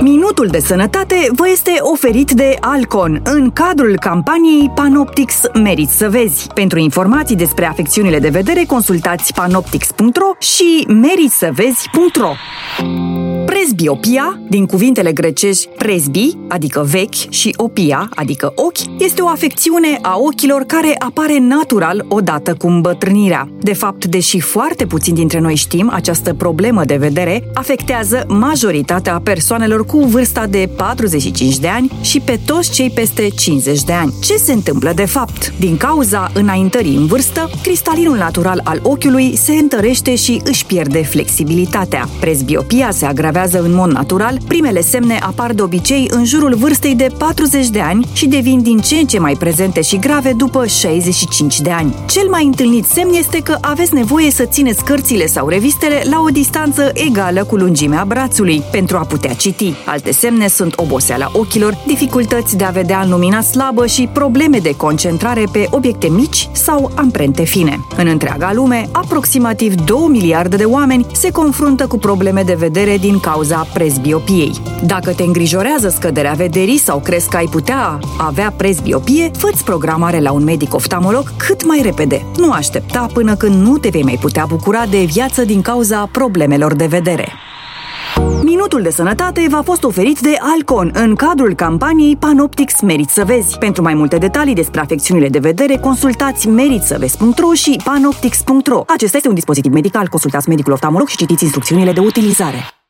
Minutul de sănătate vă este oferit de Alcon în cadrul campaniei Panoptix Meriți să vezi. Pentru informații despre afecțiunile de vedere, consultați panoptix.ro și meritsăvezi.ro. Presbiopia, din cuvintele grecești presbi, adică vechi, și opia, adică ochi, este o afecțiune a ochilor care apare natural odată cu îmbătrânirea. De fapt, deși foarte puțini dintre noi știm, această problemă de vedere afectează majoritatea persoanelor cu vârsta de 45 de ani și pe toți cei peste 50 de ani. Ce se întâmplă de fapt? Din cauza înaintării în vârstă, cristalinul natural al ochiului se întărește și își pierde flexibilitatea. Presbiopia se agravează în mod natural, primele semne apar de obicei în jurul vârstei de 40 de ani și devin din ce în ce mai prezente și grave după 65 de ani. Cel mai întâlnit semn este că aveți nevoie să țineți cărțile sau revistele la o distanță egală cu lungimea brațului pentru a putea citi. Alte semne sunt oboseala ochilor, dificultăți de a vedea în lumina slabă și probleme de concentrare pe obiecte mici sau amprente fine. În întreaga lume, aproximativ 2 miliarde de oameni se confruntă cu probleme de vedere din cauza presbiopiei. Dacă te îngrijorează scăderea vederii sau crezi că ai putea avea presbiopie, fă-ți programare la un medic oftalmolog cât mai repede. Nu aștepta până când nu te vei mai putea bucura de viață din cauza problemelor de vedere. Minutul de sănătate v-a fost oferit de Alcon în cadrul campaniei Panoptix Meriți să vezi. Pentru mai multe detalii despre afecțiunile de vedere, consultați meritsăvezi.ro și panoptix.ro. Acesta este un dispozitiv medical. Consultați medicul oftalmolog și citiți instrucțiunile de utilizare.